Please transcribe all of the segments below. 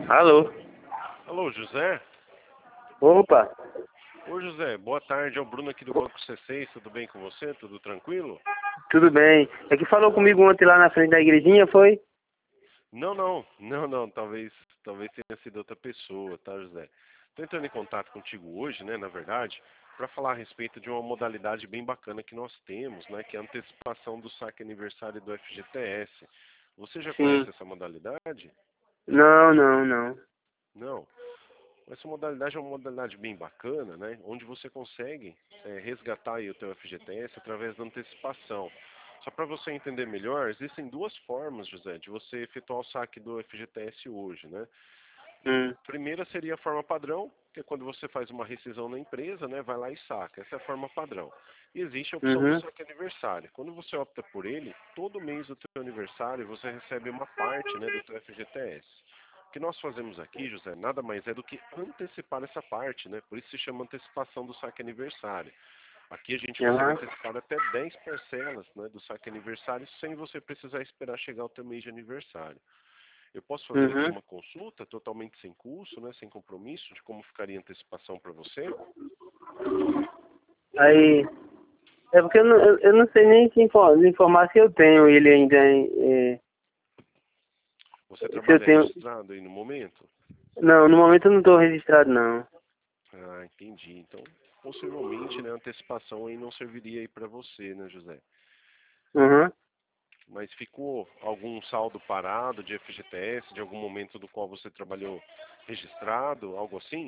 Alô? Alô, José? Opa, Ô, José, boa tarde. É o Bruno aqui do Banco C6. Tudo bem com você? Tudo tranquilo? tudo bem? É que falou comigo ontem lá na frente da igrejinha, foi? Não. Talvez tenha sido outra pessoa, tá, José? Estou entrando em contato contigo hoje, né, na verdade, para falar a respeito de uma modalidade bem bacana que nós temos, né, que é a antecipação do saque aniversário do FGTS. Você já Sim. conhece essa modalidade? Não. Não. Essa modalidade é uma modalidade bem bacana, né? Onde você consegue resgatar aí o teu FGTS através da antecipação. Só para você entender melhor, existem duas formas, José, de você efetuar o saque do FGTS hoje, né? Hum. Primeira seria a forma padrão, que é quando você faz uma rescisão na empresa, né? Vai lá e saca. Essa é a forma padrão. E existe a opção do Uhum. saque aniversário. Quando você opta por ele, todo mês do teu aniversário você recebe uma parte, né, do teu FGTS. O que nós fazemos aqui, José, nada mais é do que antecipar essa parte, né? Por isso se chama antecipação do saque aniversário. Aqui a gente consegue Aham. antecipar até 10 parcelas, né, do saque aniversário sem você precisar esperar chegar o teu mês de aniversário. Eu posso fazer aqui Uhum. uma consulta totalmente sem custo, né, sem compromisso, de como ficaria a antecipação para você? Aí, é porque eu não sei nem informar se eu tenho ele ainda, Você se eu trabalha tenho... registrado aí no momento? Não, no momento eu não estou registrado, não. Ah, entendi. Então, possivelmente, né, a antecipação aí não serviria aí para você, né, José? Uhum. Mas ficou algum saldo parado de FGTS, de algum momento do qual você trabalhou registrado, algo assim?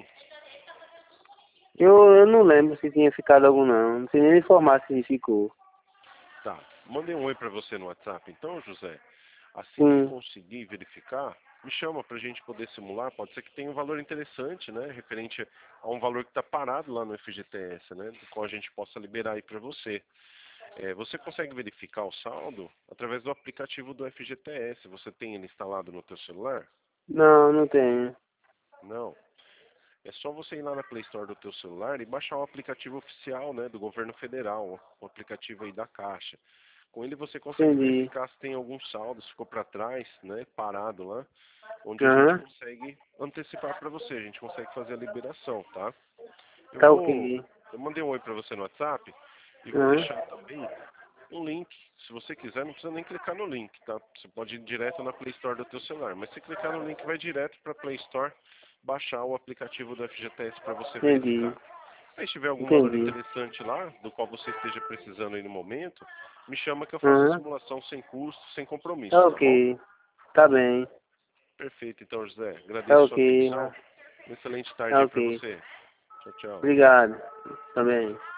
Eu não lembro se tinha ficado algum, não. Não sei nem informar se ficou. Tá. Mandei um oi para você no WhatsApp, então, José. Assim que Sim. conseguir verificar, me chama para a gente poder simular. Pode ser que tenha um valor interessante, né? Referente a um valor que está parado lá no FGTS, né? Do qual a gente possa liberar aí para você. Você consegue verificar o saldo através do aplicativo do FGTS. Você tem ele instalado no teu celular? Não tenho. Não. É só você ir lá na Play Store do teu celular e baixar o aplicativo oficial, né, do governo federal, o aplicativo aí da Caixa. Com ele você consegue Entendi. verificar se tem algum saldo, se ficou para trás, né, parado lá, onde a gente Aham. consegue antecipar para você, a gente consegue fazer a liberação, tá? Tá ok. Eu mandei um oi para você no WhatsApp e vou Aham. deixar também um link. Se você quiser, não precisa nem clicar no link, tá? Você pode ir direto na Play Store do teu celular, mas se clicar no link vai direto para a Play Store baixar o aplicativo do FGTS para você Entendi. verificar. Aí se tiver algum valor Entendi. interessante lá, do qual você esteja precisando aí no momento, me chama que eu faço a Aham. simulação sem custo, sem compromisso, Tá tá bom? ok. Tá bem. Perfeito, então, José. Tá Agradeço a ok. sua atenção. Uma excelente tarde Tá aí ok. para você. Tchau, tchau. Obrigado. Também.